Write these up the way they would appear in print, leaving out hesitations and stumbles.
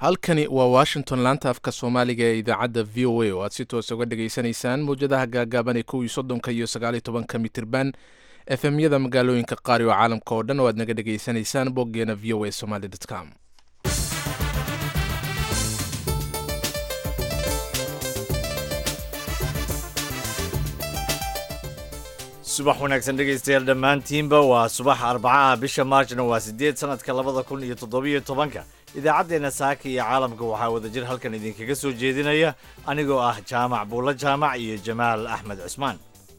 halkani waa washington laanta afka soomaaliga ee idaacadda v o a oo aad si toos uga dhageysanaysaan mawjadaha gaagaaban ee 11 iyo 19 mitirban efmyada magaalooyinka qaar iyo caalamka oo dhan oo aad naga dhageysanaysaan boggeena v o a somali.com. subax wanaagsan dhegaystayaal dhammaantiinba waa subax arbacaha bisha maarjna waa 8 sanadka 2017 idaacaddeenna saaka iyo caalamka waxaa wadajir halkan idinkaga soo jeedinaya anigoo ah jaamac buulla jaamac iyo jamaal axmed cusmaan.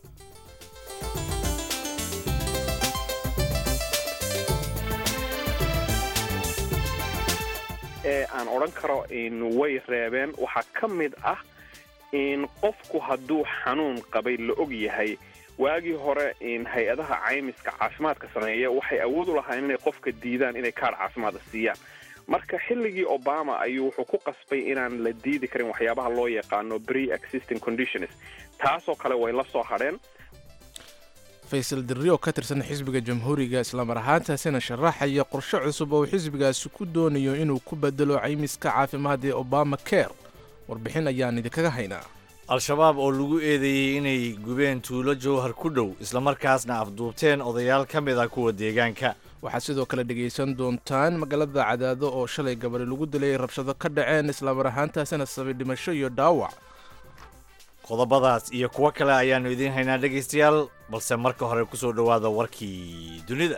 aan odhan karo in way reebeen waxaa ka mid ah in qofku hadduu xanuun qabay la og yahay waagii hore in hay-adaha caymiska caafimaadka sameeya waxay awood u lahaayeen inay qofka diidaan inay kaadh caafimaada siiyaan. marka xilligii obama ayuu wuxuu ku qasbay inaan la diidi karin waxyaabaha loo yaqaano pre-existing conditions, taasoo kale way la soo hadheen. faysal dirri oo ka tirsan xisbiga jamhuuriga islamar ahaantaasina sharaxaya qorshe cusub oo xisbigaasi ku doonayo inuu ku bedelo caymiska caafimaad ee obama care. warbixin ayaan idinkaga haynaa. al-shabaab oo lagu eedeeyey inay gubeen tuulo jowhar ku dhow islamarkaasna afduubteen odayaal ka mid ah kuwa deegaanka. waxaad sidoo kale dhegaysan doontaan magaalada cadaado oo shalay gabari lagu dilay rabshado ka dhaceen islamar ahaantaasina sabay dhimasho iyo dhaawac. qodobadaas iyo kuwo kale ayaannu idiin haynaa dhegaystayaal, balse marka hore ku soo dhowaada warkii dunida.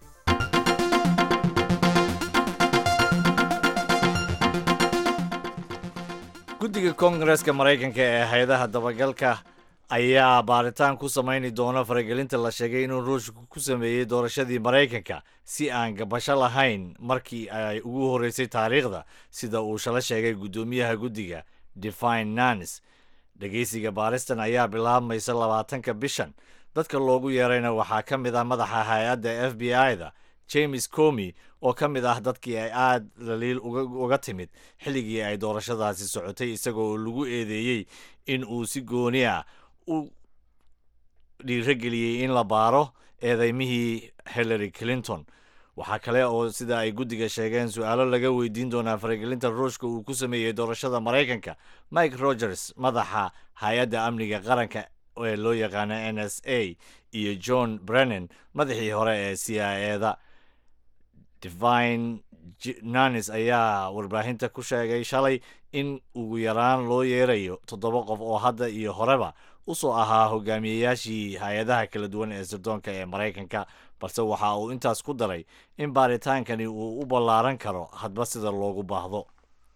guddiga koongareeska maraykanka ee hay-adaha dabagalka ayaa baaritaan ku samayni doona faragelinta la sheegay inuu ruushku ku sameeyey doorashadii maraykanka si aan gabasho lahayn markii ay ugu horreysay taariikhda, sida uu shala sheegay guddoomiyaha guddiga Devin Nunes. dhegaysiga baaristan ayaa bilaabmaysa 20 bishan. dadka loogu yeerayna waxaa ka mid ah madaxa hay-adda FBI-da James Comey oo ka mid ah dadkii ay aad daliil uga timid xilligii ay doorashadaasi socotay, isagoo lagu eedeeyey in uu si gooni ah u dhiirageliyey in la baaro eedeymihii Hillary Clinton. waxaa kale oo sida ay guddiga sheegeen su-aalo laga weydiin doonaa faragelinta ruushka uu ku sameeyey doorashada maraykanka. Mike Rogers, madaxa hay-adda amniga qaranka ee loo yaqaana NSA, iyo John Brennan, madaxii hore ee CIA-da. Devin Nunes ayaa warbaahinta ku sheegay shalay in ugu yaraan loo yeerayo 7 qof oo hadda iyo horeba usoo ahaa hogaamiyeyaashii hay-adaha kala duwan ee sirdoonka ee maraykanka, balse waxa uu intaas ku daray in baaritaankani uu u ballaaran karo hadba sida loogu baahdo.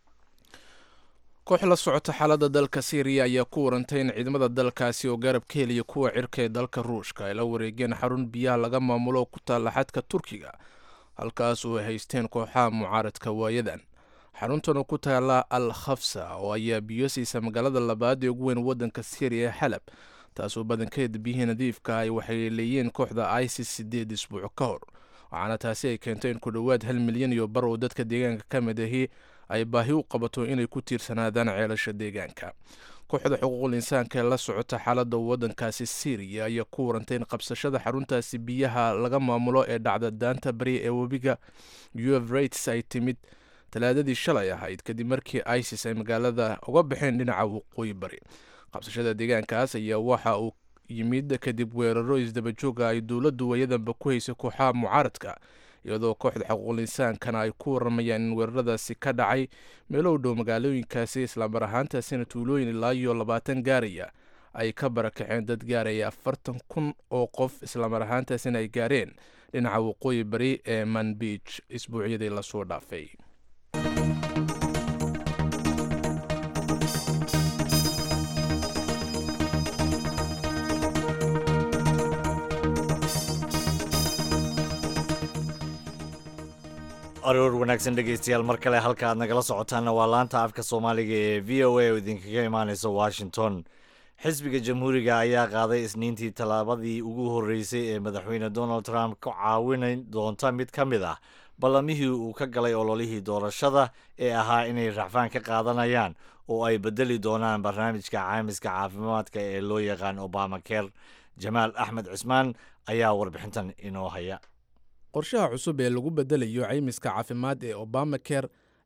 koox la socota xaaladda dalka Syria ayaa ku warantay in ciidamada dalkaasi oo garab ka heliya kuwa cirka ee dalka Ruushka ay la wareegeen xarun biyaha laga maamulo ku taalla xadka Turkiga, halkaas oo ay haysteen kooxaha mucaaradka waayadan. xaruntan oo ku taala al-Khafsa oo ayaa biyo siisa magaalada labaad ee ugu weyn waddanka Syria ee Xalab, taasoo badankeed biyihii nadiifka ay waxay leeyeen kooxda ISIS 8 isbuuc ka hor. waxaana taasi ay keentay in ku dhowaad 1 milyan iyo bar oo dadka deegaanka ka mid ahi ay baahi u qabato inay ku tiirsanaadaan ceelasha deegaanka. kooxda xuquuqul insaanka ee la socota xaaladda waddankaasi Syria ayaa ku warantay in qabsashada xaruntaasi biyaha laga maamulo ee dhacda daanta bari ee webiga Euphrates ay timid talaadadii shalay ahayd kadib markii ISIS ay magaalada uga baxeen dhinaca waqooyi bari. qabsashada deegaankaas ayaa waxa uu yimid kadib weeraro isdabajooga ay dowladdu wayadanba ku haysay kooxaha mucaaradka, iyadoo kooxda xuquuqul insaankana ay ku waramayaan in weeraradaasi ka dhacay meelo u dhow magaalooyinkaasi, islamar ahaantaasina tuulooyin ilaa iyo 20 gaaraya ay ka barakaceen dad gaaraya 40,000 oo qof, islamar ahaantaasina ay gaareen dhinaca waqooyi bari ee Manbij isbuucyadii lasoo dhaafay. aroor wanaagsan dhegaystayaal, mar kale halka aad nagala socotaanna waa laanta afka soomaaliga ee v o a oo idinkaga imaanaysa Washington. xisbiga jamhuuriga ayaa qaaday isniintii tallaabadii ugu horreysay ee madaxweyne Donald Trump ka caawin doonta mid ka mid ah ballamihii uu ka galay ololihii doorashada ee ahaa inay racfaan ka qaadanayaan oo ay bedeli doonaan barnaamijka caymiska caafimaadka ee loo yaqaan Obamacare. Jamaal Axmed Cusmaan ayaa warbixintan inoo haya. qorshaha cusub ee lagu bedelayo caymiska caafimaad ee Obamacare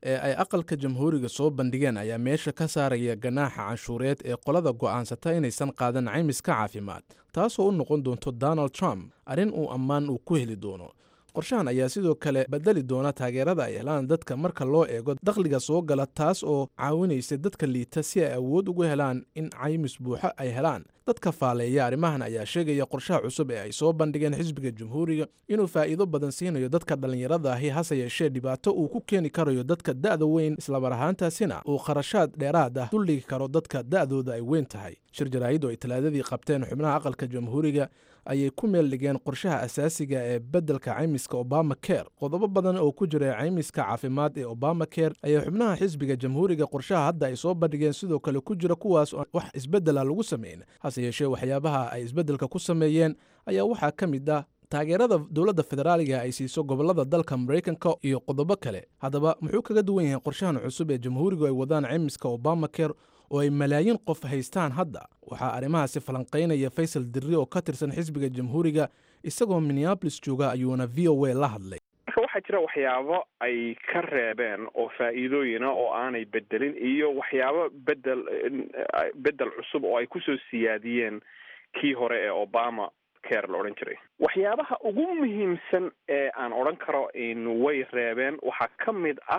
ee ay aqalka jamhuuriga soo bandhigeen ayaa meesha ka saaraya ganaaxa canshuureed ee qolada go'aansata inaysan qaadan caymiska caafimaad taasoo u noqon doonto Donald Trump arrin uu ammaan uu ku heli doono. qorshahan ayaa sidoo kale bedeli doona taageerada ay helaan dadka marka loo eego dakhliga soo gala, taas oo caawinaysa dadka liita si ay awood ugu helaan in caymis buuxa ay helaan. dadka faaleeya arrimahan ayaa sheegaya qorshaha cusub ee ay soo bandhigeen xisbiga jamhuuriga inuu faa'iido badan siinayo dadka dhallinyarada ahi, hase yeeshee dhibaato uu ku keeni karayo dadka da'da weyn, islamar ahaantaasina uu kharashaad dheeraad ah duldhigi karo dadka da'dooda ay weyn tahay. shir jaraa'id oo ay talaadadii qabteen xubnaha aqalka jamhuuriga ayay ku meel dhigeen qorshaha asaasiga ee beddelka caymiska Obamacare. qodobo badan oo ku jira caymiska caafimaad ee Obamacare ayaa xubnaha xisbiga jamhuuriga qorshaha hadda ay soo bandhigeen sidoo kale ku jira kuwaas oo wax isbeddela lagu sameyn. hase yeeshee waxyaabaha ay isbeddelka ku sameeyeen ayaa waxaa ka mid ah taageerada dowladda federaaliga ay siiso gobollada dalka Mareykanka iyo qodobo kale. haddaba muxuu kaga duwan yahay qorshahan cusub ee jamhuurigu ay wadaan caymiska Obamacare oo ay malaayiin qof haystaan hadda? waxaa arrimahaasi falanqaynaya Faysal Dirri oo ka tirsan xisbiga jamhuuriga, isagoo Minneapolis jooga ayuuna VOA la hadlay. marka waxaa jira waxyaabo ay ka reebeen oo faa'iidooyina oo aanay bedelin, iyo waxyaabo bedel cusub oo ay kusoo siyaadiyeen kii hore ee Obama care la odhan jiray. waxyaabaha ugu muhiimsan ee aan odhan karo in way reebeen waxaa ka mid ah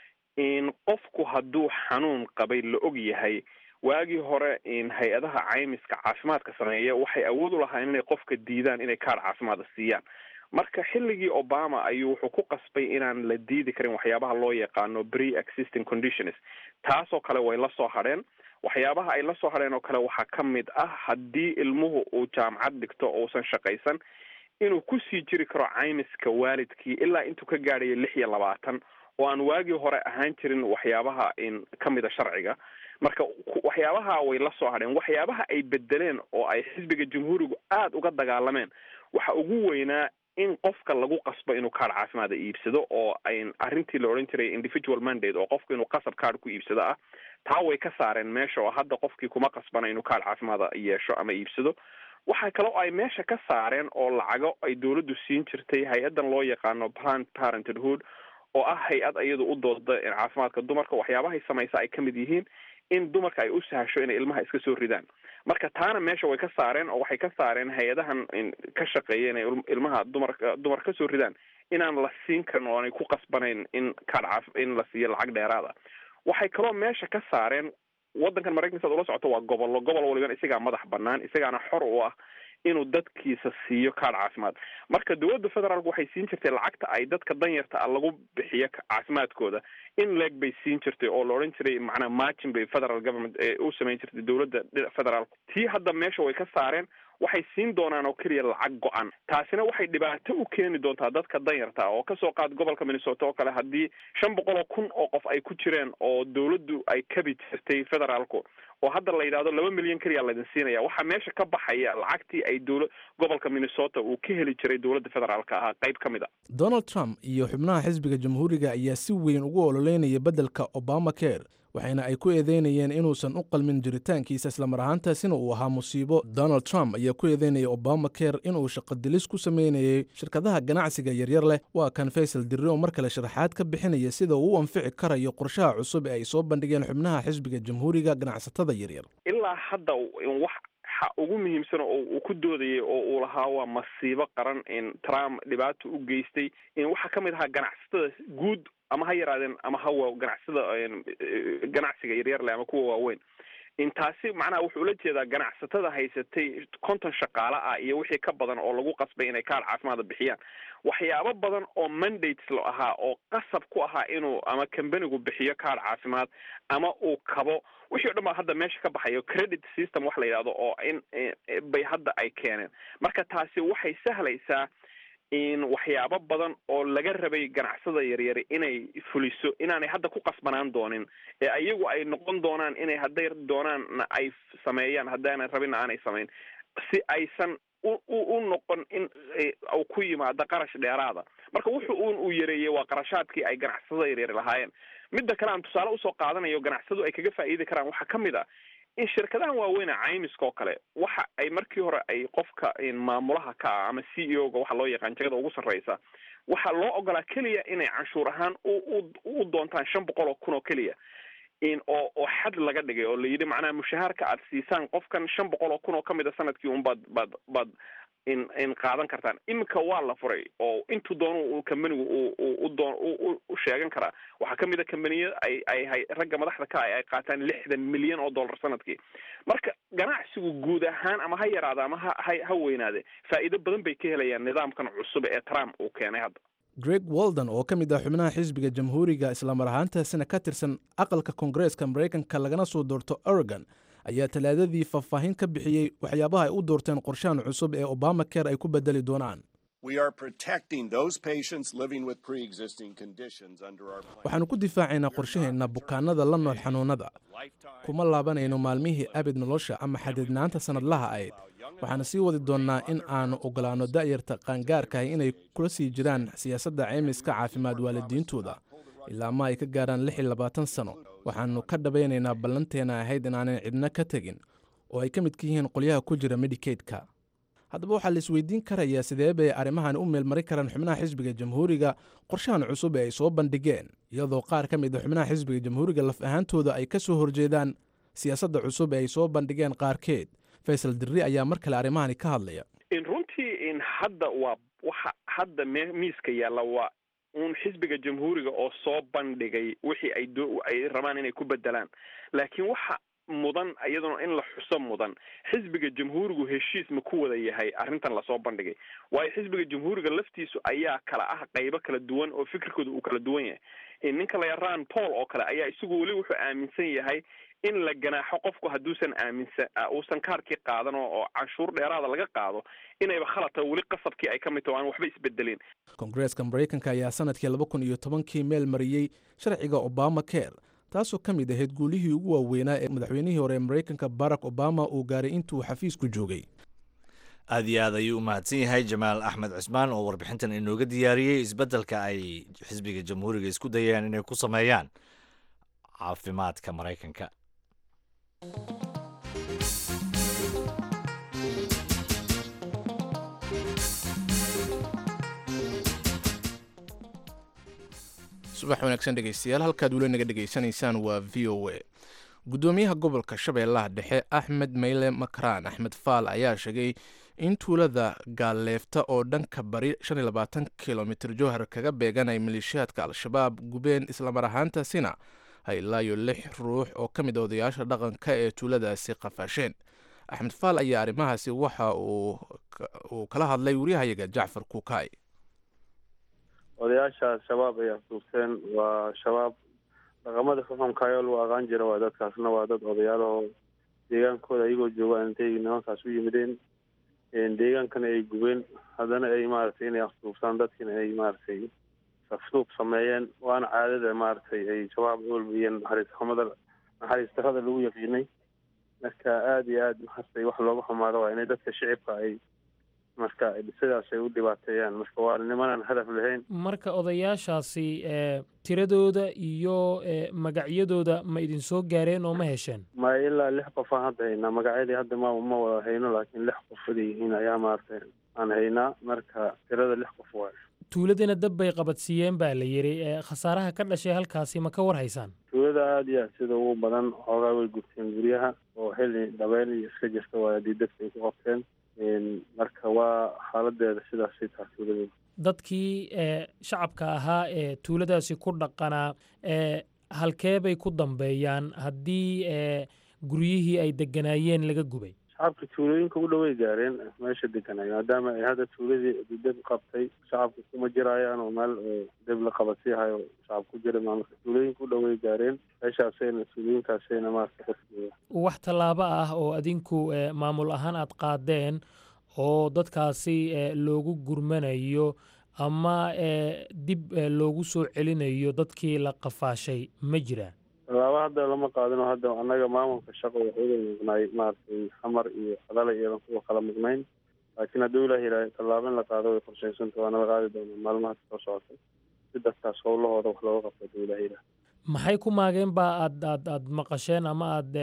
in qofku hadduu xanuun qabay la og yahay. waagii hore in hay-adaha caymiska caafimaadka sameeya waxay awood u lahaayeen inay qofka diidaan inay kaar caafimaada siiyaan. marka xilligii Obama ayuu wuxuu ku qasbay inaan la diidi karin waxyaabaha loo yaqaano pre-existing conditions. taasoo kale way la soo hadheen. waxyaabaha ay la soo hadheen oo kale waxaa ka mid ah haddii ilmuhu uu jaamacad dhigto uusan shaqaysan inuu kusii jiri karo caymiska waalidkii ilaa intuu ka gaadhayo 26 oo aan waagii hore ahaan jirin waxyaabaha in ka mida sharciga. marka waxyaabaha way la soo hadheen. waxyaabaha ay bedeleen oo ay xisbiga jamhuurigu aad uga dagaalameen waxa ugu weynaa in qofka lagu qasbo inuu kaar caafimaada iibsado, oo ay arrintii la odhan jiray individual mandate oo qofku inuu qasab kaar ku iibsado ah. taa way ka saareen meesha oo hadda qofkii kuma qasbana inuu kaar caafimaada yeesho ama iibsado. waxaa kale oo ay meesha ka saareen oo lacago ay dowladdu siin jirtay hay-adan loo yaqaano Planned Parenthood oo ah hay-ad iyadu u dooda caafimaadka dumarka. waxyaabahay samaysa ay ka mid yihiin in dumarka ay u sahasho inay ilmaha iska soo ridaan. marka taana meesha way ka saareen oo waxay ka saareen hay-adahan ka shaqeeya inay ilmaha dumar ka soo ridaan inaan la siin karin oo aanay ku qasbanayn in in la siiyo lacag dheeraada. waxay kaloo meesha ka saareen waddankan Mareykanka ula socoto waa gobol waliba isagaa madax bannaan, isagaana xor u ah inuu dadkiisa siiyo kaar caafimaad. marka dowladda federaalku waxay siin jirtay lacagta ay dadka danyarta ah lagu bixiyo caafimaadkooda in leeg bay siin jirtay oo la odhan jiray macnaa margin bay federal government ee u samayn jirtay dowladda federaalku. tii hadda meesha way ka saareen. waxay siin doonaan oo keliya lacag go-an. taasina waxay dhibaato u keeni doontaa dadka danyarta oo kasoo qaad gobolka Minnesota oo kale haddii 500,000 oo qof ay ku jireen oo dowladdu ay kabi jirtay federaalku oo hadda la yidhaahdo 2 milyan keliya laydin siinaya. waxaa meesha ka baxaya lacagtii ay gobolka Minnesota uu ka heli jiray dowladda federaalka ahaa qayb ka mid a. Donald Trump iyo xubnaha xisbiga jamhuuriga ayaa si weyn ugu ololeynaya beddelka Obamacare, waxayna ay ku eedeynayeen inuusan u qalmin jiritaankiisa, islamar ahaantaasina uu ahaa musiibo. Donald Trump ayaa ku eedeynaya Obamacare inuu shaqadilis ku sameynayay shirkadaha ganacsiga yaryar leh. waa kan Faysal Dirri oo mar kale sharaxaad ka bixinaya sida uu u anfici karayo qorshaha cusub ee ay soo bandhigeen xubnaha xisbiga jamhuuriga ganacsatada yaryar. ilaa hadda wax ugu muhiimsan oo uu ku doodayay oo uu lahaa waa masiibo qaran in Trump dhibaato u geystay in waxa ka mid ahaa ganacsatada guud ama ha yaraadeen ama ha ganacsiga yaryar leh ama kuwa waaweyn. intaasi macnaha wuxuu ula jeedaa ganacsatada haysatay 50 shaqaale ah iyo wixii ka badan oo lagu qasbay inay kaar caafimaad bixiyaan. waxyaabo badan oo mandates loo ahaa oo qasab ku ahaa inuu ama companygu bixiyo kaar caafimaad ama uu kabo, wixii oo dhan baa hadda meesha ka baxayo. credit system wax la yidhaahdo oo in bay hadda ay keeneen. marka taasi waxay sahlaysaa in waxyaabo badan oo laga rabay ganacsada yaryar inay fuliso inaanay hadda ku qasbanaan doonin, ee ayagu ay noqon doonaan inay hadday doonaanna ay sameeyaan, haddaanay rabinna aanay samayn, si aysan u noqon in uu ku yimaado qarash dheeraada. marka uu yareeyey waa qarashaadkii ay ganacsada yaryar lahaayeen. midda kale aan tusaale usoo qaadanayo ganacsadu ay kaga faa'iidi karaan waxaa ka mid ah in shirkadahan waaweyna caymiska oo kale waxa ay markii hore ay qofka maamulaha ka ah ama CEO-ga waxa loo yaqaan jagada ugu sarreysa waxaa loo ogolaa keliya inay canshuur ahaan u doontaan 500,000 oo keliya oo xad laga dhigay oo la yidhi macnaha mushaharka aad siisaan qofkan 500,000 oo kamid a sanadkii baad in qaadan kartaan. Iminka waa la furay oo intuu doono kambanigu u sheegan karaa. Waxaa kamid a kambaniya ay ragga madaxda ka ay qaataan $60 milyan sanadkii. Marka ganacsigu guud ahaan ama ha yaraado ama ha weynaade faa'iido badan bay ka helayaan nidaamkan cusub ee Trump uu keenay hadda. Greg Walden oo ka mid ah xubnaha xisbiga jamhuuriga isla mar ahaantaasina ka tirsan aqalka Koongareeska Mareykanka lagana soo doorto Oregon ayaa talaadadii faahfaahin ka bixiyey waxyaabaha ay u doorteen qorshahan cusub ee Obamacare ay ku bedeli doonaan. Waxaanu ku difaacaynaa qorshaheena bukaanada la nool xanuunada. Kuma laabanayno maalmihii abid nolosha ama xadidnaanta sanadlaha ahayd. Waxaana sii wadi doonnaa in aanu ogolaano da'yarta qaangaarkahay inay kula sii jiraan siyaasadda caymiska caafimaad waalidiintooda ilaa ma ay ka gaaraan 26 sano. Waxaanu ka dhabaynaynaa ballanteena ahayd inaanan cidna ka tegin oo ay ka mid ka yihiin qolyaha ku jira Medicaid-ka. Haddaba waxaa la isweydiin karayaa sidee bay arrimahan u meelmari karaan xubnaha xisbiga jamhuuriga qorshahan cusub ee ay soo bandhigeen iyadoo qaar ka mid ah xubnaha xisbiga jamhuuriga laf ahaantooda ay ka soo horjeedaan siyaasadda cusub ee ay soo bandhigeen qaarkeed. Faisal Dirri ayaa mar kale arrimahani ka hadlaya. runtii hadda waa waxa hadda miiska yaalla waa xisbiga jamhuuriga oo soo bandhigay wixii ay rabaan inay ku bedelaan laakiin waxa mudan iyadoo in la xuso mudan xisbiga jamhuurigu heshiis ma ku wada yahay arrintan la soo bandhigay waayo xisbiga jamhuuriga laftiisu ayaa kala ah qaybo kala duwan oo fikirkooda uu kala duwan yahay ninka la yaraan Paul oo kale ayaa isagu wali wuxuu aaminsan yahay in la ganaaxo qofku haduusan uusan kaarkii qaadan oo canshuur dheeraada laga qaado inayba khalata wali qasabkii ay ka mid tahay waxba isbedelin. Koongareeska Mareykanka ayaa sanadkii 2010 meel mariyay sharciga Obamacare taasoo ka mid ahayd guulihii ugu waaweynaa ee madaxweynihii hore Mareykanka Barack Obama uu gaaray intuu xafiisku joogay. aad iyo aad ayuu u mahadsan yahay Jamaal Axmed Cismaan oo warbixintan inooga diyaariyey isbedelka ay xisbiga jamhuuriga isku dayeen inay ku sameeyaan caafimaadka Mareykanka. subax wanaagsan dhegeystayaal halkaad weli naga dhegeysanaysaan waa VOA. Gudoomiyaha gobolka Shabeellaha Dhexe Axmed Meyle Makraan Axmed Faal ayaa sheegay in tuulada Gaaleefta oo dhanka bari 25 kilomitir jowhar kaga beegan ay maleeshiyaadka Al-Shabaab gubeen isla mar ahaantaasina hay ilaayo 6 ruux oo ka mid ah odayaasha dhaqanka ee tuuladaasi qafaasheen. Axmed Faal ayaa arrimahaasi waxa uu kala hadlay wariyahayaga Jacfar Kuukay. odayaasha shabaab ay afduubteen waa shabaab dhaqamada xukunkayo lagu aqaan jira waa dadkaasna waa dad odayaal deegaankooda iyagoo joogaan intay nimankaas u yimideen deegaankana ay gubeen haddana ay maaragtay inay afduubtaan dadkina ay maaragtay afduub sameeyeen waana caadada maaragtay ay shabaab ulbiyeen naxariis darrada lagu yaqiinay marka aada iyo aada maaragtay wax looga xumaado waa inay dadka shicibka ay marka sidaas ay u dhibaateeyaan marka waa nimanaan hadaf lahayn. marka odayaashaasi tiradooda iyo magacyadooda ma idin soo gaareen oo ma hesheen? ma ilaa 6 qof aan hadda haynaa magacyadii hadda ma wada hayno laakiin 6 qof yihiin ayaa maaragtay aan haynaa marka tirada 6 qof waa. tuuladina dab bay qabadsiiyeen baa la yiri khasaaraha ka dhashay halkaasi ma ka war haysaan? tuulada aada iyo sida ugu badan xoogaa way gubteen guryaha oo xilli dabeyl iyo iska jirta waa dadka ay ku qabteen marka waa xaaladeeda sidaasay tahay tuulada. dadkii shacabka ahaa ee tuuladaasi ku dhaqanaa halkee bay ku dambeeyaan haddii guryihii ay deganaayeen laga gubay? shacabka tuulooyinka u dhaway gaareen meesha deganay maadaama ay hadda tuuladii dib qabtay shacabka kuma jirayaan oo meel dib la qabadsiihayo shacab ku jira maamulka tuulooyinka u dhaway gaareen meeshaasayna tuulooyinkaasayna maaragtay wax tallaabo ah oo adinku maamul ahaan aad qaadeen oo dadkaasi loogu gurmanayo ama dib loogu soo celinayo dadkii la qafaashay ma jiraan? tallaabo hadda lama qaadino hadda annaga maamulka shaqo waxuuga maqnaay maaragtay xamar iyo hadalay iyadan kuwa kala maqnayn laakiin hadduu ilaah yidhaahay tallaabo in la qaado way qorshaysanta waana la qaadi doonaa maalmaha soo socota si dadkaas howlahooda wax looga qabto hadduu ilaah yidhaahay. maxay ku maageen baa aad maqasheen ama aad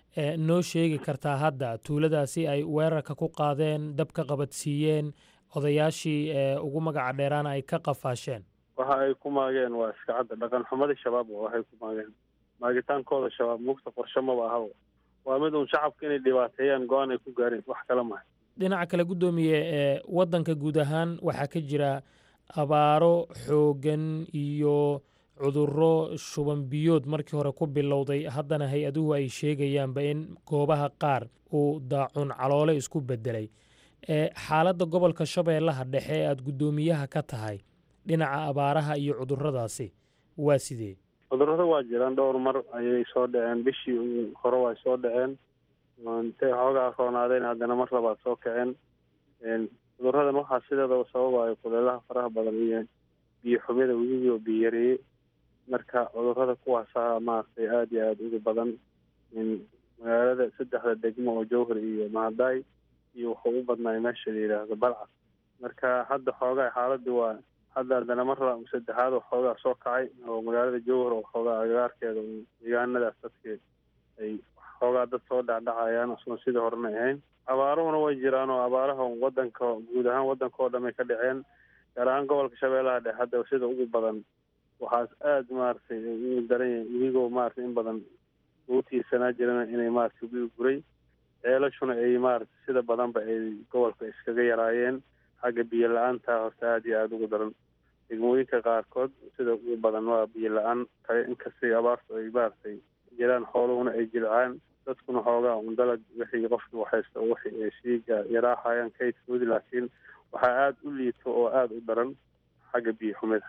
noo sheegi kartaa hadda tuuladaasi ay weerarka ku qaadeen dabka qabadsiiyeen odayaashii ugu magaca dheeraana ay ka qafaasheen? waxa ay ku maageen waa iska cadda dhaqan xumadii shabaab waxay ku maageen maagitaankooda shabaab mugta qorshe maba ahaba waa mid uun shacabka inay dhibaateeyaan go-aan ay ku gaareen wax kale maha. dhinaca kale guddoomiye waddanka guud ahaan waxaa ka jira abaaro xooggan iyo cudurro shuban biyood markii hore ku bilowday, haddana hay-aduhu ay sheegayaanba in goobaha qaar uu daacun caloole isku beddelay. xaaladda gobolka shabeellaha dhexe ee aada guddoomiyaha ka tahay dhinaca abaaraha iyo cudurradaasi waa sidee? cudurrada waa jiraan, dhowr mar ayay soo dhaceen, bishii hore waa soo dhaceen, intay xoogaa roonaadeen haddana mar labaad soo kaceen. cudurradan waxaa sideedaba sababayo kuleelaha faraha badan iyo biyo xumida wigii oo biyo yareeyey. marka cudurrada kuwaasaa maaragtay aada iyo aada ugu badan magaalada 3 degmo oo jowhar iyo mahadaay iyo wuxuu u badnaay meesha la yidhaahdo balcad. marka hadda xoogaa xaaladii waa hadda haddana mar saddexaad oo xoogaa soo kacay oo magaalada jowhar oo xoogaa agagaarkeeda deegaanadaas dadkeed ay xoogaa dad soo dhacdhacayaan asna sidii horena ahayn. abaaruhuna way jiraan oo abaaraha wadanka guud ahaan wadanka oo dhamay ka dhaceen, gaar ahaan gobolka shabeellaha dhexe hadda sida ugu badan waxaas aada maaragtay ugu daran yahay iyagoo maaragtay in badan ugu tiirsanaa jirana inay maaragtay ugu guray ceelashuna ay maaragtay sida badanba ay gobolka iskaga yaraayeen. xagga biyo la-aanta horta aada iyo aada ugu daran degmooyinka qaarkood sida ugu badan waa biyo la-aan kale, inkastay abaartu ay maaragtay jiraan xooluhuna ay jilcaan, dadkuna xoogaa un dalag wixii qofki waxaysta wixii ay sii yaraaxayaan kaydkoodi, laakiin waxaa aada u liito oo aada u daran xagga biyo xumida.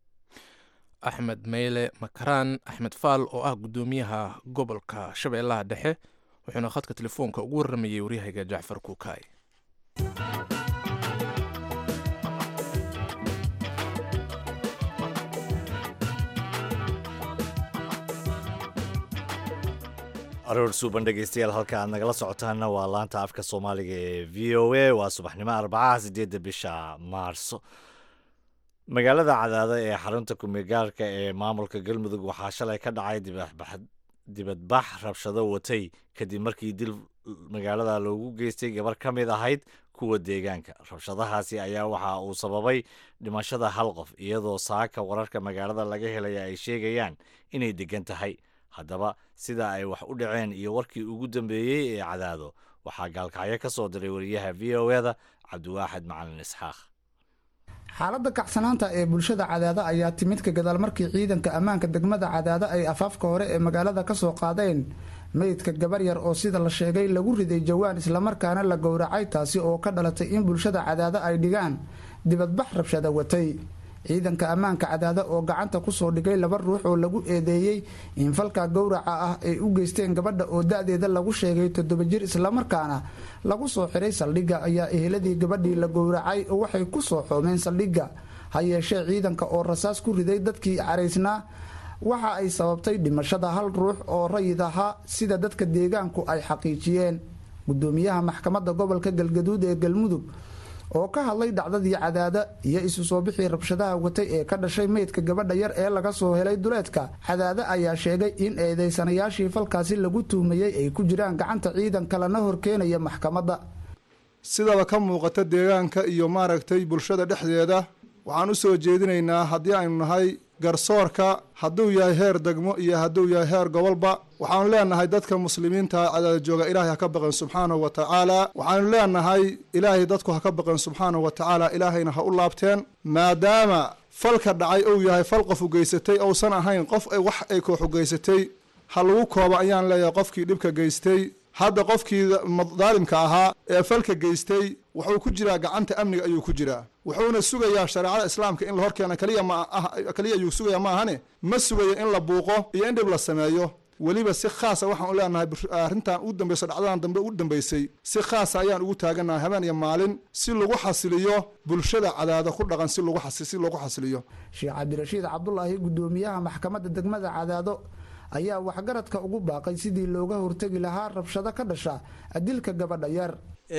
axmed meyle makaraan axmed faal oo ah guddoomiyaha gobolka shabeellaha dhexe wuxuuna khadka telefoonka ugu warramayay waryahayga jacfar kuukaay. aroor suuban dhegeystayaal halka aad nagala socotaanna waa laanta afka soomaaliga ee v o a. waa subaxnimo arbacaha 8 bisha maarso. magaalada cadaado ee xarunta kumegaarka ee maamulka galmudug waxaa shalay ka dhacay dibadbax rabshado watay kadib markii dil magaalada loogu geystay gabar ka mid ahayd kuwa deegaanka. rabshadahaasi ayaa waxa uu sababay dhimashada 1 qof, iyadoo saaka wararka magaalada laga helaya ay sheegayaan inay degan tahay. haddaba sida ay wax u dhaceen iyo warkii ugu dambeeyey ee cadaado waxaa gaalkacyo ka soo diray wariyaha v o eda cabdiwaaxid macalin isxaaq. xaaladda kacsanaanta ee bulshada cadaado ayaa timid ka gadaal markii ciidanka ammaanka degmada cadaado ay afaafka hore ee magaalada ka soo qaadeen meydka gabar yar oo sida la sheegay lagu riday jawaan islamarkaana la gowracay, taasi oo ka dhalatay in bulshada cadaado ay dhigaan dibadbax rabshada watay. ciidanka ammaanka cadaado oo gacanta kusoo dhigay 2 ruux oo lagu eedeeyey in falka gowraca ah ay u geysteen gabadha oo da-deeda lagu sheegay 7 jir islamarkaana lagu soo xiray saldhigga ayaa eheladii gabadhii la gowracay waxay ku soo xoomeen saldhigga. ha yeeshee ciidanka oo rasaas ku riday dadkii caraysnaa waxa ay sababtay dhimashada 1 ruux oo rayid ahaa sida dadka deegaanku ay xaqiijiyeen. guddoomiyaha maxkamadda gobolka galgaduud ee galmudug oo ka hadlay dhacdadii cadaada iyo isu soo bixii rabshadaha watay ee ka dhashay meydka gabadha yar ee laga soo helay duleedka cadaada ayaa sheegay in eedeysanayaashii falkaasi lagu tuhmayey ay ku jiraan gacanta ciidanka lana horkeenaya maxkamadda. sidaba ka muuqata deegaanka iyo maaragtay bulshada dhexdeeda waxaan u soo jeedinaynaa haddii aynu nahay garsoorka, hadduu yahay heer degmo iyo hadduu yahay heer gobolba, waxaanu leenahay dadka muslimiinta cadaada jooga ilaahay ha ka baqeen subxaanahu wa tacaala. waxaanu leenahay ilaahay dadku ha ka baqeen subxaanahu wa tacaala, ilaahayna ha u laabteen, maadaama falka dhacay uu yahay fal qof u geysatay ousan ahayn qof wax ay koox u geysatay. ha lagu kooba ayaan leeyahay qofkii dhibka geystay. hadda qofkii daalimka ahaa ee falka geystay wuxuu ku jiraa gacanta amniga ayuu ku jiraa, wuxuuna sugayaa shareecada islaamka in la horkeena kaliya ayuu sugaya ma ahane ma sugayo in la buuqo iyo in dhib la sameeyo. weliba si khaasa waxaan u leenahay arrintan ugu dambaysa dhacdadan dambe ugu dambaysay si khaasa ayaan ugu taaganahay habeen iyo maalin si lagu xasiliyo bulshada cadaado ku dhaqan si loogu xasiliyo. sheekh cabdirashiid cabdulaahi guddoomiyaha maxkamadda degmada cadaado ayaa waxgaradka ugu baaqay sidii looga hortegi lahaa rabshado ka dhasha dilka gabadha yar.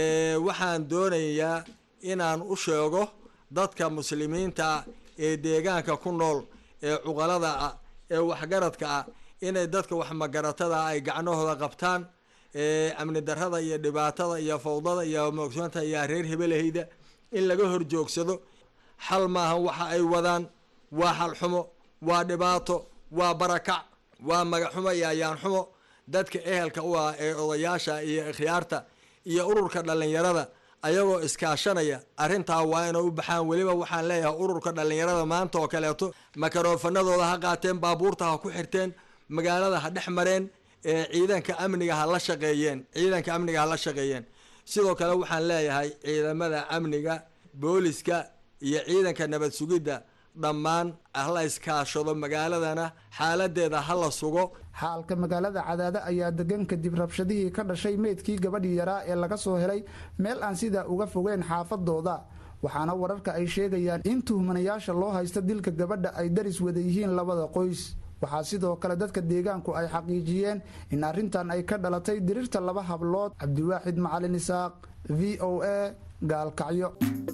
waxaan doonayaa inaan u sheego dadka muslimiinta ee deegaanka ku nool ee cuqalada ah ee waxgaradka ah inay dadka wax magaratada ay gacnahooda qabtaan, amni darrada iyo dhibaatada iyo fawdada iyo moogsoonta iyo reer hebelahayda in laga horjoogsado. xal maaha waxa ay wadaan, waa xal xumo, waa dhibaato, waa barakac, waa magaxumo iyo ayaan xumo. dadka ehelka u ah ee odayaasha iyo ikhyaarta iyo ururka dhallinyarada ayagoo iskaashanaya arrintaa waa inay u baxaan. weliba waxaan leeyahay ururka dhallinyarada maanta oo kaleeto makarofanadooda ha qaateen, baabuurta ha ku xirteen, magaalada ha dhex mareen, ciidanka amniga ha la shaqeeyeen. sidoo kale waxaan leeyahay ciidamada amniga, booliska iyo ciidanka nabad sugidda dhammaan hala iskaashado, magaaladana xaaladeeda hala sugo. xaalka magaalada Cadaado ayaa degan kadib rabshadihii ka dhashay meydkii gabadhii yaraa ee laga soo helay meel aan sidaa uga fogeyn xaafadooda, waxaana wararka ay sheegayaan in tuhmanayaasha loo haysta dilka gabadha ay daris wada yihiin labada qoys. waxaa sidoo kale dadka deegaanku ay xaqiijiyeen in arrintan ay ka dhalatay dirirta laba hablood. Cabdiwaaxid Macalin Isaaq, VOA, Gaalkacyo.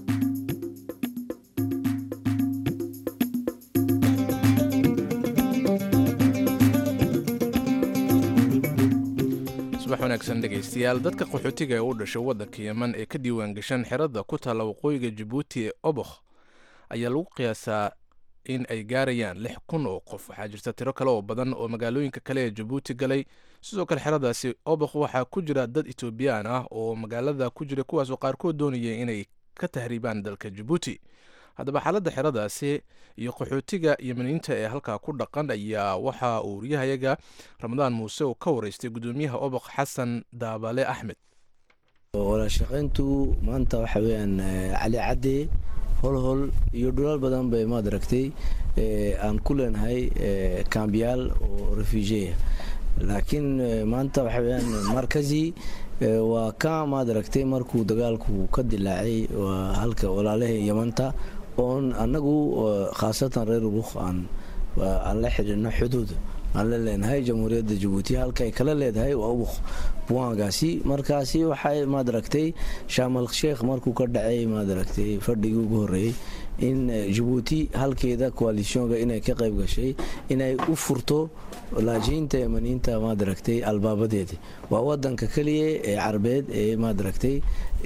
wanaagsan dhegaystayaal, dadka qaxootiga ee u dhashay waddanka Yemen ee ka diiwaan gashan xerada ku taalla waqooyiga Djibouti ee Obokh ayaa lagu qiyaasaa in ay gaarayaan 6,000 oo qof. waxaa jirta tiro kale oo badan oo magaalooyinka kale ee Djibouti galay. sidoo kale xeradaasi Obokh waxaa ku jira dad Etoobiyaan ah oo magaalada ku jira, kuwaasoo qaarkood doonaya inay ka tahriibaan dalka Djibouti. haddaba xaaladda xeradaasi iyo qaxootiga yemeniinta ee halkaa ku dhaqan ayaa waxa uu wariyahayaga Ramadaan Muuse uu ka waraystay gudoomiyaha Obokh Xasan Daabale Axmed. wala shaqayntu maanta waxa weeyaan Cali Cadde, holhol iyo dhulal badan bay maad aragtay aan ku leenahay kaambiyaal oo refugee. laakiin maanta waxa weeyaan markazi waa ka maad aragtay markuu dagaalku ka dilaacay waa halka walaalaha Yemanta oon anagu khaasatan reer Obokh aan la xidhno xuduud aan la leenahay jamhuuriyadda Djibouti halka ay kala leedahay waa Obokh buwaangaasi. markaasi waxay maad aragtay Shamal Sheikh markuu ka dhacay maad aragtay fadhigii ugu horeeyay in Djibouti halkeeda coalitionka inay ka qayb gashay inay u furto laajiinta yemeniinta maad aragtay albaabadeedii. waa wadanka kaliya ee carbeed ee maad aragtay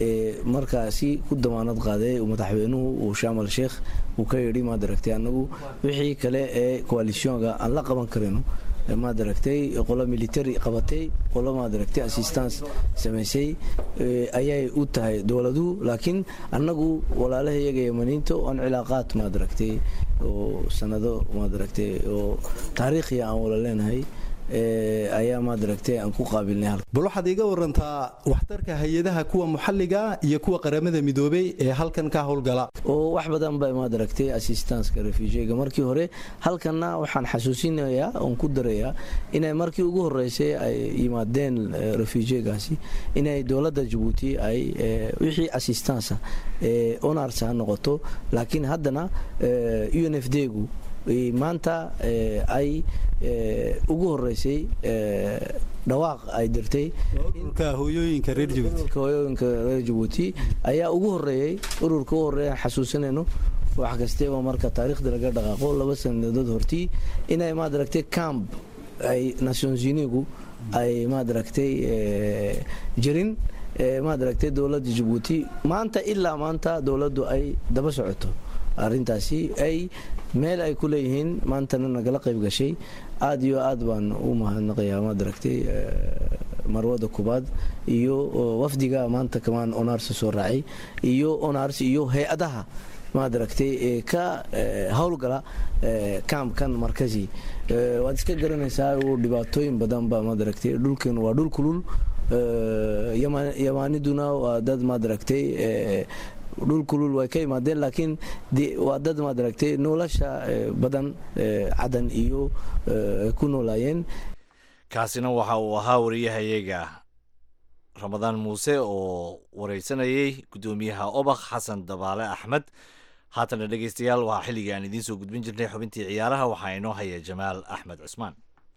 markaasi ku damaanad qaaday madaxweynuhu uu Shamal Sheikh uu ka yiri maad aragtay anagu wixii kale ee coalitionka aan la qaban karino maad aragtay qolo military qabatay, qolo maad aragtay assistance sameysay ayay u tahay dawladu. laakiin anagu walaalaha iyaga yemeniinta aan cilaaqaad maad aragtay oo sanado maad aragtay oo taariikhi aan wala leenahay ayaa maad aragtay aan ku qaabilnay. bal waxaad iga warantaa waxtarka hay'adaha kuwa maxalliga iyo kuwa qaramada midoobay ee halkan ka howlgala. oo wax badan bay maad aragtay assistance-ka refugee-ga markii hore halkanna waxaan xasuusinayaa oo ku darayaa inay markii ugu horeysay ay yimaadeen refugee-gaasi inay dawladda Djibouti ay wixii assistance honors ha noqoto. laakiin haddana UNFD-gu maanta ay ugu horeysay dhawaaq ay dirtay ururka hooyooyinka reer Djibouti ayaa ugu horeeyay ururka ugu horeeya xasuusanayno wax kastaba marka taariikhda laga dhaqaaqo 2 sanadood hortii inay maad aragtay camp ay Nations Unies ay maad aragtay jirin maad aragtay dawladda Djibouti maanta ilaa maanta dawladdu ay daba socoto arrintaasi ay meel ay ku leeyihiin maantana nagala qayb gashay. aad iyo aad baan u mahadnaqayaa maad aragtay marwada kubaad iyo wafdiga maanta kamaan honors soo raacay iyo honors iyo hay'adaha maad aragtay ka howlgala kaamkan markazi. waad iska garanaysaa oo dhibaatooyin badan baa maad aragtay dhulkan waa dhul kulul, Yemaniduna waa dad maad aragtay dhul kulul way ka yimaadeen, laakiin waa dad maad aragtay nolosha badan cadan iyo ku noolaayeen. kaasina waxa uu ahaa wariyahayaga Ramadaan Muuse oo wareysanayay gudoomiyaha Obokh Xasan Daabale Axmed. haatana dhegeystayaal waa xilliga aan idiin soo gudbin jirnay xubintii ciyaaraha. waxaa inoo haya Jamaal Axmed Cusmaan.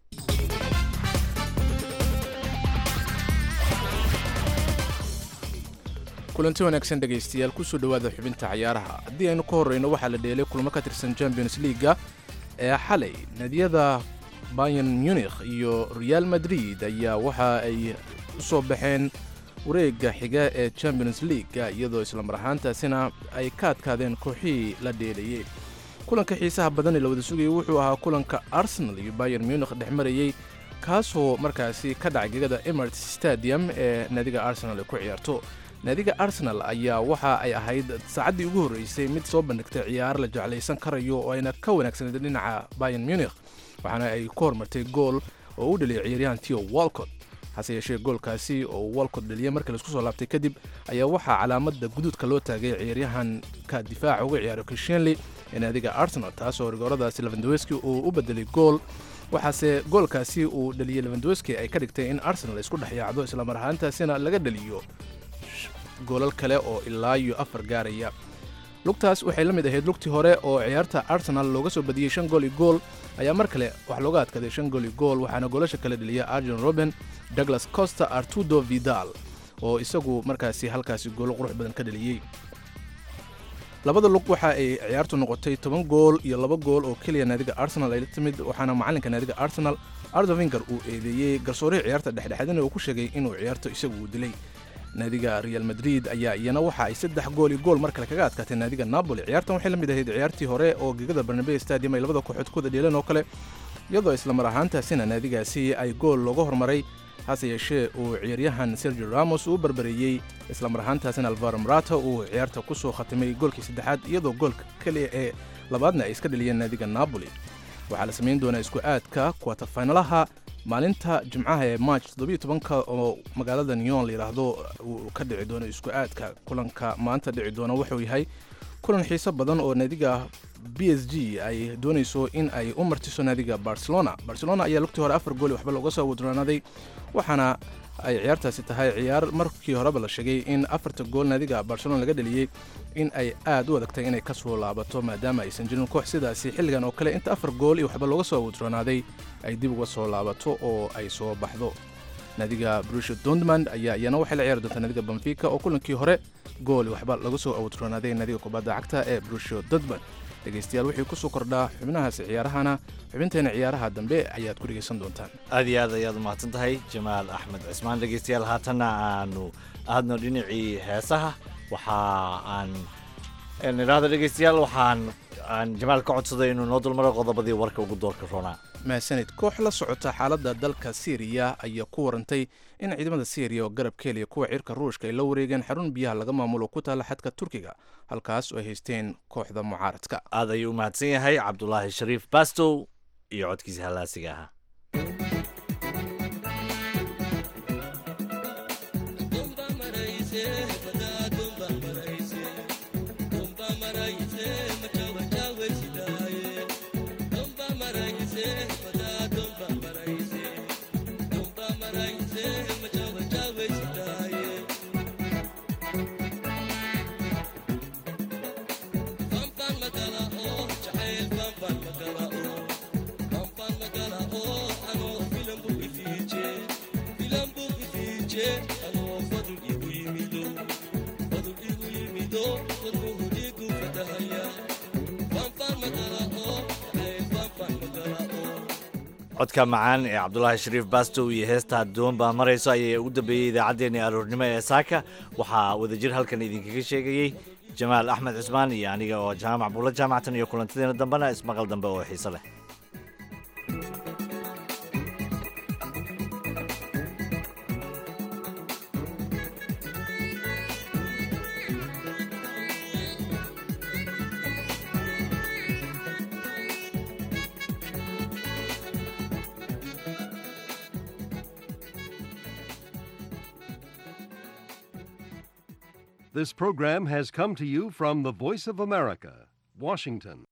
kulanti wanaagsan dhegaystayaal, kusoo dhawaada xubinta ciyaaraha. haddii aynu ka horreyno waxaa la dheelay kulamo ka tirsan Champions League ee xalay. naadiyada Bayern Munich iyo Real Madrid ayaa waxa ay u soo baxeen wareegga xiga ee champions leaguega iyadoo islamar ahaantaasina ay ka adkaadeen kooxihii la dheelayey kulanka xiisaha badan ee la wada sugayay wuxuu ahaa kulanka arsenal iyo bayer munich dhex marayey kaasoo markaasi ka dhacay gegada emirates stadium ee naadiga arsenal ay ku ciyaarto naadiga arsenal ayaa waxa ay ahayd saacaddii ugu horreysay mid soo bandhigtay ciyaar la jeclaysan karayo oo ayna ka wanaagsaneed dhinaca bayer munich waxaana ay ku hormartay gool oo u dhaliyay ciyaaryahan tio walcott hase yeeshee goolkaasi oo walcott dhaliyay markii laisku soo laabtay kadib ayaa waxaa calaamadda guduudka loo taagay ciyaaryahanka difaaca uga ciyaaro krishenley ee naadiga arsenal taasoo rigooradaasi levandowski uu u bedelay gool waxaase goolkaasi uu dhaliyey levandowski ay ka dhigtay in arsenal isku dhex yaacdo islamar ahaantaasina laga dhaliyo goolal kale oo ilaa iyo 4 gaaraya lugtaas waxay la mid ahayd lugtii hore oo ciyaarta arsenal looga soo badiyey 5 gool iyo gool ayaa mar kale wax looga adkaday 5 gool iyo gool waxaana goolasha kale dhaliya arjen robben douglas costa artudo vidal oo isagu markaasi halkaasi goolo qurux badan ka dhaliyey labada lug waxa ay ciyaartu noqotay 10 gool iyo 2 gool oo keliya naadiga arsenal ay la timid waxaana macalinka naadiga arsenal Arsene Wenger uu eedeeyey garsoorihii ciyaarta dhexdhexaadina uu ku sheegay inuu ciyaarto isagu uu dilay naadiga Real Madrid ayaa iyana waxa ay 3 gool iyo gool mar kale kaga adkaatay naadiga Napoli ciyaartan waxay la mid ahayd ciyaartii hore oo gegada Bernabeu Stadium ay labada kooxood ku dheeleen oo kale iyadoo isla mar ahaantaasina naadigaasi ay gool looga hormaray hase yeeshee uu ciyaaryahan Sergio Ramos uu barbareeyey isla mar ahaantaasina Alvaro Morata uu ciyaarta ku soo khatimay goolkii saddexaad iyadoo goolka kaliya ee labaadna ay iska dhaliyeen naadiga Napoli waxaa la samayn doonaa isku aadka quarter finalaha maalinta jimcaha ee March 17 oo magaalada Nyon la yiraahdo uu ka dhici doono isku aadka kulanka maanta dhici doona wuxuu yahay kulan xiiso badan oo naadiga PSG ay doonayso in ay u martiso naadiga Barcelona ayaa lugtii hore 4 gool waxba looga soo wadroonaaday waxaana ay ciyaartaasi tahay ciyaar markii horeba la sheegay in 4 gool naadiga Barcelona laga dhaliyay in ay aad u adagtay inay ka soo laabato maadaama aysan jirin koox sidaasi xilligan oo kale inta 4 gool iyo waxba looga soo wadroonaaday ay dib uga soo laabato oo ay soo baxdo naadiga Borussia Dortmund ayaa iyana waxay la ciyaari doontaa naadiga Benfica oo kulankii hore gool waxba laga soo wadroonaaday naadiga kubadda cagta ee Borussia Dortmund dhegeystayaal wixii ku soo kordhaa xubnahaas ciyaarahana xubinteena ciyaaraha dambe ayaad ku dhegeysan doontaan aad iyo aad ayaad umahadsan tahay jamaal axmed cismaan dhegeystayaal haatanna aanu aadno dhinacii heesaha waxa aan idhaahda dhegeystayaal waxaan jamaal ka codsaday inuu noo dulmaro qodobadii warka ugu doorka roonaa mahadsanid koox la socota xaaladda dalka Syria ayaa ku warantay in ciidamada Syria oo garab keliya kuwa cirka Ruushka ay la wareegeen xarun biyaha laga maamulo ku taala xadka Turkiga halkaas oo ay haysteen kooxda mucaaradka aad ayuu mahadsan yahay Cabdullaahi Shariif Bastow iyo codkiisa halaasiga ahaa codka macaan ee Cabdullaahi Shariif Bastow iyo heesta doon baa marayso ayay ugu dambeeyay idaacadeena aroornimo ee saaka waxaa wadajir halkan idinkaga sheegayay Jamaal Axmed Cismaan iyo aniga oo jaamac buula jaamacatan iyo kulantadeena dambana ismaqal dambe oo xiiso leh This program has come to you from the Voice of America, Washington.